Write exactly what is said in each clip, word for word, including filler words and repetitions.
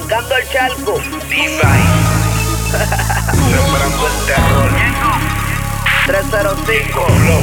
Buscando el charco. Divine. Sembrando el terror. tres cero cinco.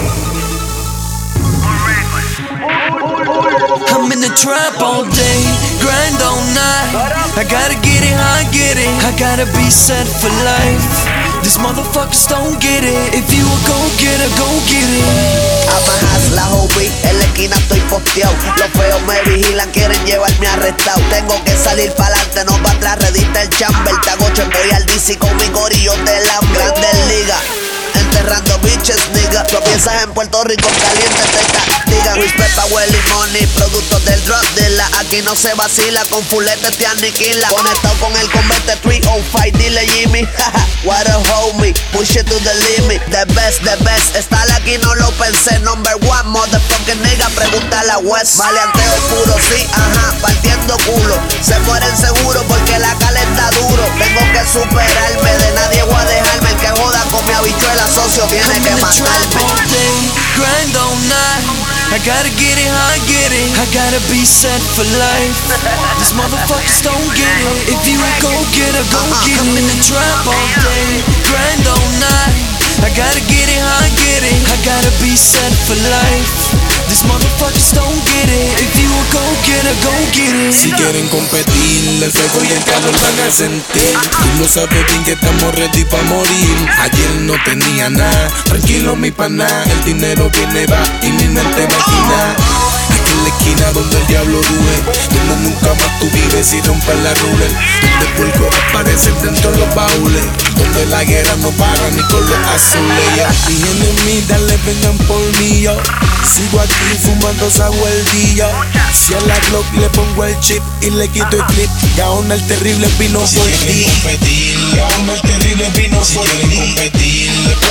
I'm in the trap all day, grind all night. I gotta get it how I get it, I gotta be set for life. These motherfuckers don't get it, if you a go getter, go get it. I'm a hustler, homie, en la esquina estoy posteado. Los feos me vigilan, quieren llevarme arrestado. Tengo que salir pa'lante, no pa' atrás, redita el chamber. Tagocho, voy al D C con mi corillo de la Grandes Ligas. Enterrando bitches, nigga. Tropiezas en Puerto Rico, caliente te castigan. Respect pa' Welly Money, productos del drug dealer. Aquí no se vacila, con fulete te aniquila. Conectado con el converte tres oh cinco, dile Jimmy. What a homie, push it to the limit. The best, the best, estar aquí no lo pensé. Number one, motherfucking nigga, pregunta a la West. Maleanteo puro, sí, ajá, partiendo culo. Se mueren seguro porque la cala está duro. Tengo que superarme, de nadie voy a dejarme. El que joda con mi habichuela, socio, tiene que matarme. All day, grind all night. I gotta get it how I get it, I gotta be set for life. These motherfuckers don't get it, if you a go getter, go get it. I'm in the trap all day, grind all night. I gotta get it how I get it, I gotta be set for life. These motherfuckers don't get it, if you a go getter, go get it. Si quieren competir, el fuego y el calor van a sentir. Tú lo sabes bien que estamos ready pa' morir. Ayer no tenía nada, tranquilo mi pana. El dinero viene, va y mi mente maquina. Aquí en la esquina donde el diablo ruge, donde nunca más tú vives y rompes la ruler. Donde puercos aparecen dentro de los baúles, donde la guerra no para ni con los azules. Y mis enemigas le vengan por mí, yo sigo aquí fumando esa hueldilla. Si a la Glock le pongo el chip y le quito el clip, Gaona el terrible vino por ti. Si quieren competir, Gaona el terrible vino por ti. Si quieren competir,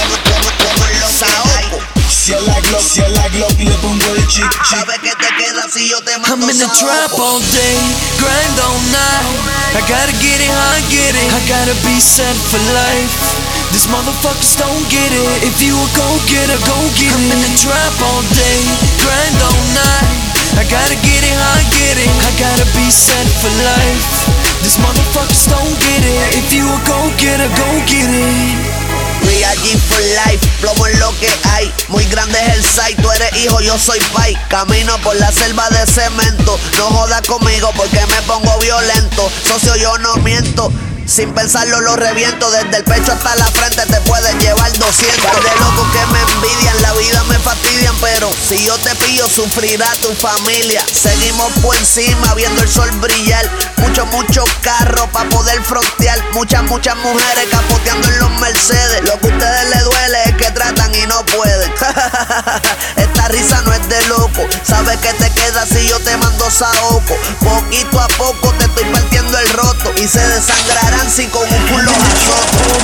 Si a la Glock, si a la Glock le pongo el chip, chip. ¿Sabes qué te queda si yo te mando? I'm in the trap all day, grind all night. I gotta get it how I get it, I gotta be set for life. These motherfuckers don't get it, if you a go getter, go get it. I'm in the trap all day, grind all night. I gotta get it how I get it, I gotta be set for life. These motherfuckers don't get it, if you a go getter, go get it. Real G for life, plomo en lo que hay. Muy grande es el site, tú eres hijo, yo soy pai. Camino por la selva de cemento. No jodas conmigo porque me pongo violento. Socio, yo no miento. Sin pensarlo lo reviento, desde el pecho hasta la frente te puedes llevar doscientos. Par de locos que me envidian, la vida me fastidian, pero si yo te pillo sufrirá tu familia. Seguimos por encima viendo el sol brillar. Muchos, muchos carros pa' poder frontear. Muchas, muchas mujeres capoteando en los Mercedes. Lo que a ustedes les duele es que tratan y no pueden. Esta risa no es de loco. Sabes que te queda si yo te mando saoco. Poquito a poco te estoy partiendo el roto y se desangrará si con un culo azoto.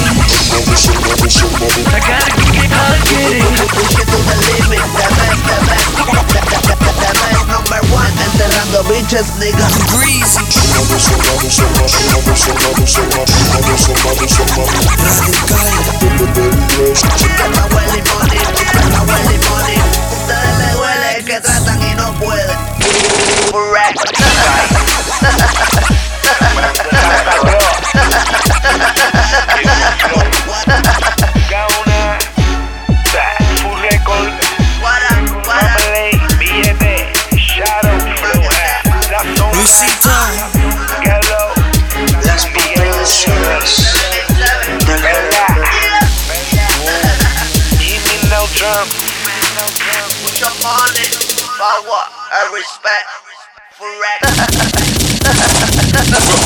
I gotta get it how I get it. Push it to the limit, the best, the best, the best, number one. Enterrando bitches, nigga. Greasy. Chica Welly Money, chica Welly Money. Ustedes les duele que tratan y no pueden. Gaona, full record, Family, billete, Shadow, Flow, that's all. Luisita. Hello, Las potencias de la Jimmy No Trump. Mucho money, power, and respect. For